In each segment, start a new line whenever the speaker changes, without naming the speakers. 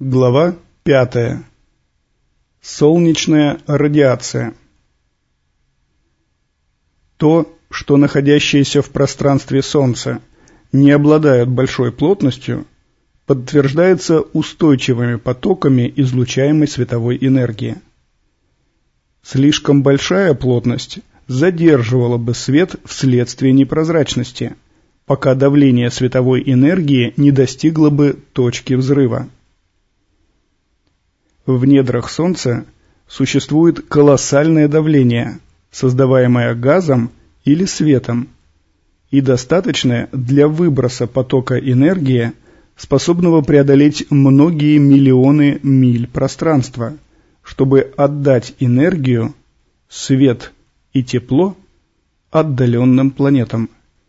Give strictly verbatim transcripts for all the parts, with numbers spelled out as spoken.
Глава пятая. Солнечная радиация. То, что находящиеся в пространстве Солнца не обладают большой плотностью, подтверждается устойчивыми потоками излучаемой световой энергии. Слишком большая плотность задерживала бы свет вследствие непрозрачности, пока давление световой энергии не достигло бы точки взрыва. В недрах Солнца существует колоссальное давление, создаваемое газом или светом, и достаточное для выброса потока энергии, способного преодолеть многие миллионы миль пространства, чтобы отдать энергию, свет и тепло отдаленным планетам.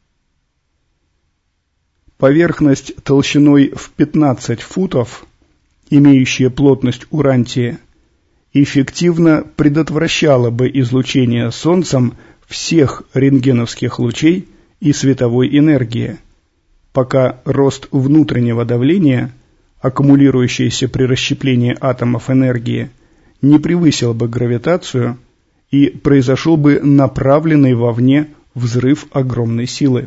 Поверхность толщиной в пятнадцать футов, имеющая плотность урантия, эффективно предотвращала бы излучение Солнцем всех рентгеновских лучей и световой энергии, пока рост внутреннего давления, аккумулирующийся при расщеплении атомов энергии, не превысил бы гравитацию и произошел бы направленный вовне взрыв огромной силы.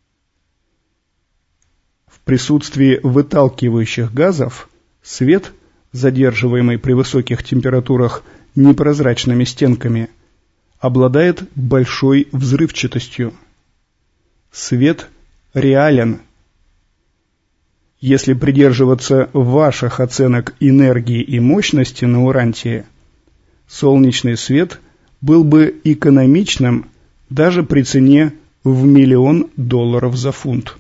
В присутствии выталкивающих газов свет, задерживаемый при высоких температурах непрозрачными стенками, обладает большой взрывчатостью. Свет реален. Если придерживаться ваших оценок энергии и мощности на урантии, солнечный свет был бы экономичным даже при цене в миллион долларов за фунт.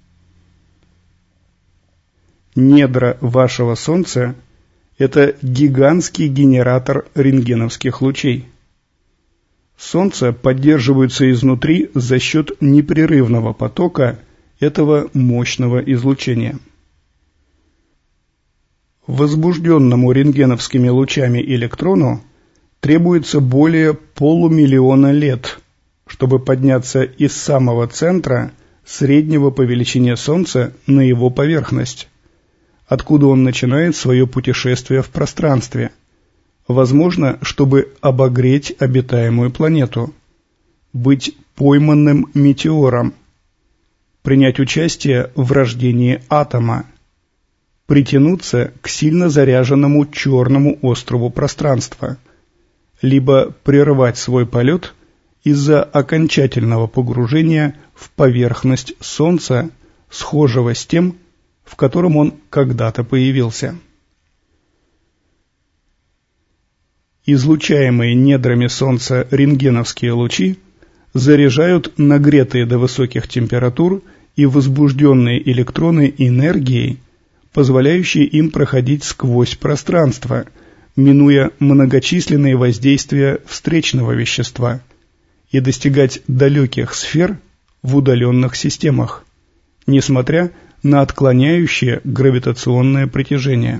Недра вашего Солнца – это гигантский генератор рентгеновских лучей. Солнце поддерживается изнутри за счет непрерывного потока этого мощного излучения. Возбужденному рентгеновскими лучами электрону требуется более полумиллиона лет, чтобы подняться из самого центра среднего по величине Солнца на его поверхность, откуда он начинает свое путешествие в пространстве, возможно, чтобы обогреть обитаемую планету, быть пойманным метеором, принять участие в рождении атома, притянуться к сильно заряженному черному острову пространства, либо прервать свой полет из-за окончательного погружения в поверхность Солнца, схожего с тем, в котором он когда-то появился. Излучаемые недрами Солнца рентгеновские лучи заряжают нагретые до высоких температур и возбужденные электроны энергией, позволяющей им проходить сквозь пространство, минуя многочисленные воздействия встречного вещества, и достигать далеких сфер в удаленных системах, несмотря на отклоняющее гравитационное притяжение.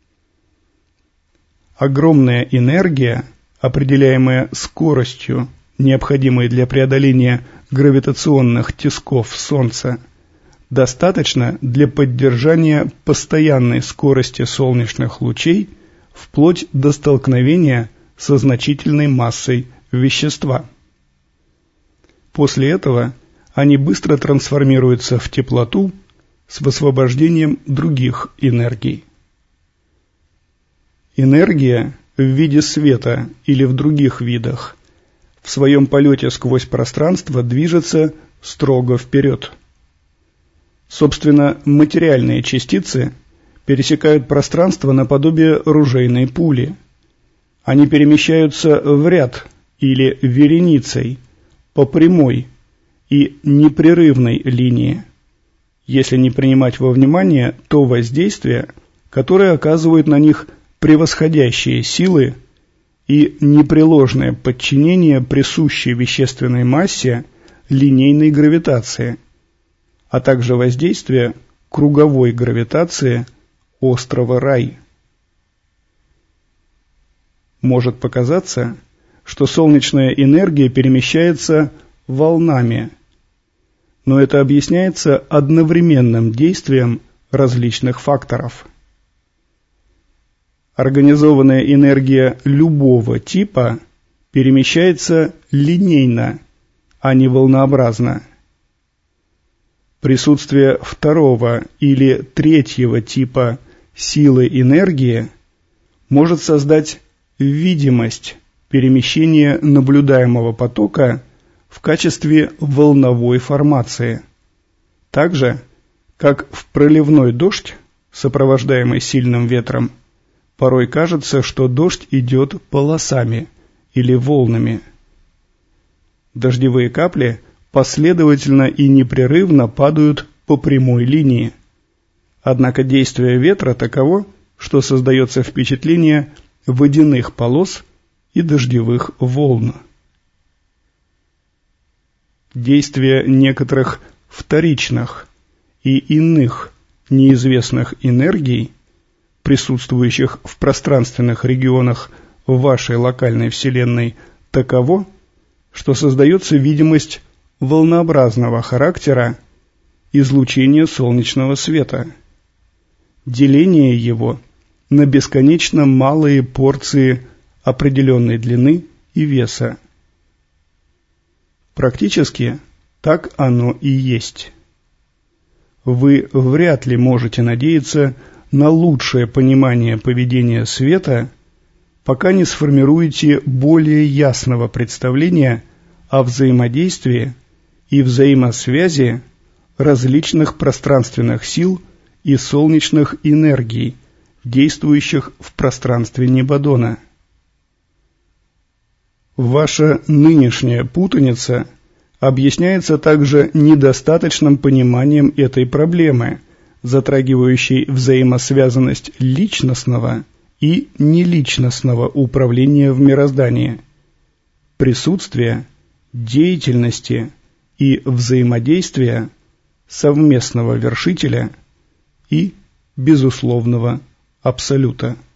Огромная энергия, определяемая скоростью, необходимой для преодоления гравитационных тисков Солнца, достаточно для поддержания постоянной скорости солнечных лучей вплоть до столкновения со значительной массой вещества. После этого они быстро трансформируются в теплоту с высвобождением других энергий. Энергия в виде света или в других видах в своем полете сквозь пространство движется строго вперед. Собственно, материальные частицы пересекают пространство наподобие ружейной пули. Они перемещаются в ряд или вереницей, по прямой и непрерывной линии, если не принимать во внимание то воздействие, которое оказывают на них превосходящие силы и непреложное подчинение присущей вещественной массе линейной гравитации, а также воздействие круговой гравитации острова Рай. Может показаться, что солнечная энергия перемещается волнами, но это объясняется одновременным действием различных факторов. организованная энергия любого типа перемещается линейно, а не волнообразно. Присутствие второго или третьего типа силы энергии может создать видимость перемещения наблюдаемого потока в качестве волновой формации. Так же, как в проливной дождь, сопровождаемый сильным ветром, порой кажется, что дождь идет полосами или волнами. Дождевые капли последовательно и непрерывно падают по прямой линии. Однако действие ветра таково, что создается впечатление водяных полос и дождевых волн. Действие некоторых вторичных и иных неизвестных энергий, присутствующих в пространственных регионах вашей локальной Вселенной, таково, что создается видимость волнообразного характера излучения солнечного света, деление его на бесконечно малые порции определенной длины и веса. Практически так оно и есть. Вы вряд ли можете надеяться на лучшее понимание поведения света, пока не сформируете более ясного представления о взаимодействии и взаимосвязи различных пространственных сил и солнечных энергий, действующих в пространстве Небодона. Ваша нынешняя путаница объясняется также недостаточным пониманием этой проблемы, затрагивающей взаимосвязанность личностного и неличностного управления в мироздании, присутствия, деятельности и взаимодействия совместного вершителя и безусловного абсолюта.